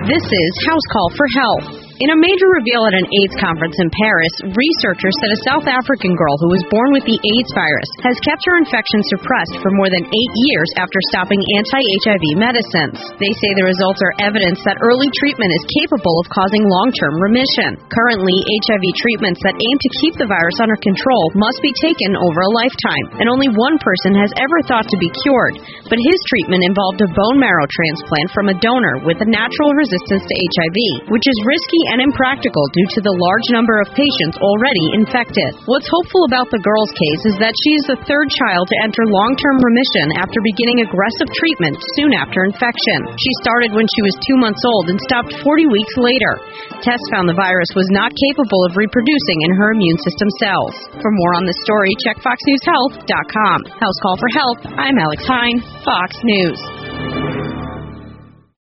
This is House Call for Health. In a major reveal at an AIDS conference in Paris, researchers said a South African girl who was born with the AIDS virus has kept her infection suppressed for more than 8 years after stopping anti-HIV medicines. They say the results are evidence that early treatment is capable of causing long-term remission. Currently, HIV treatments that aim to keep the virus under control must be taken over a lifetime, and only one person has ever thought to be cured. But his treatment involved a bone marrow transplant from a donor with a natural resistance to HIV, which is risky and impractical due to the large number of patients already infected. What's hopeful about the girl's case is that she is the third child to enter long-term remission after beginning aggressive treatment soon after infection. She started when she was 2 months old and stopped 40 weeks later. Tests found the virus was not capable of reproducing in her immune system cells. For more on this story, check FoxNewsHealth.com. House Call for Health, I'm Alex Hine, Fox News.